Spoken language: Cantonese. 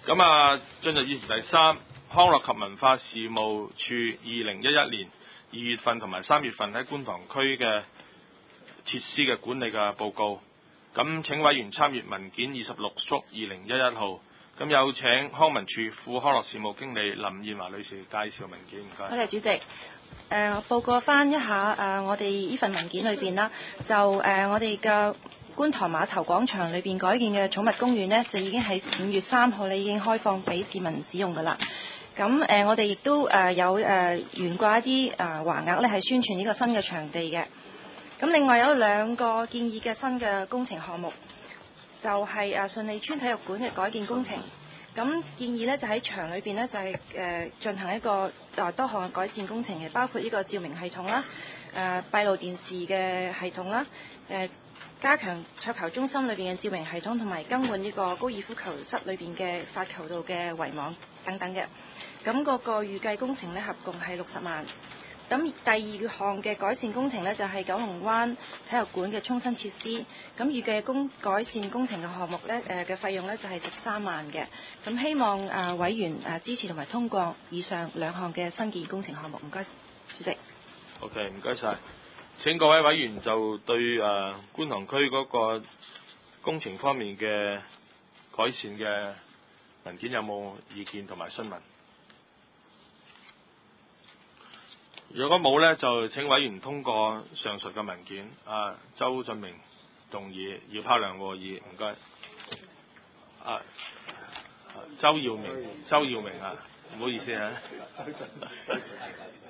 咁啊，進入議題第三，康樂及文化事務處2011年2月份同埋3月份喺觀塘區嘅設施嘅管理嘅報告。咁請委員參閱文件26/2011號。咁有請康文署副康樂事務經理林燕華女士介紹文件，唔該。 多謝主席。報告翻一下我哋呢份文件裏邊啦，就我哋嘅觀塘碼頭廣場裏邊改建嘅寵物公園呢，就已經喺5月3號已經開放俾市民使用㗎啦。咁我哋亦都有懸掛一啲橫額咧，係宣傳呢個新嘅場地嘅。咁另外有2個建議嘅新嘅工程項目，就係順利村體育館嘅改建工程。咁建議呢，就喺場裏邊呢，就係進行一個多項嘅改善工程嘅，包括呢個照明系統啦、閉路電視嘅系統啦、加強桌球中心裏邊嘅照明系統，同埋更換呢個高爾夫球室裏邊嘅發球道嘅圍網等等嘅。咁嗰個預計工程呢，合共係60萬。咁第2項嘅改善工程呢，就係九龍灣體育館嘅沖新設施。咁預計改善工程嘅項目呢，嘅費用呢，就係13萬嘅。咁希望委員支持同埋通過以上2項嘅新建工程項目。唔該，主席。 OK， 唔該晒。請各位委員就對觀塘區嗰個工程方面嘅改善嘅文件有冇意見同埋詢問？如果冇呢，就請委員通過上述嘅文件。周俊明動議，姚柏良和議，唔該。周耀明唔好意思啊。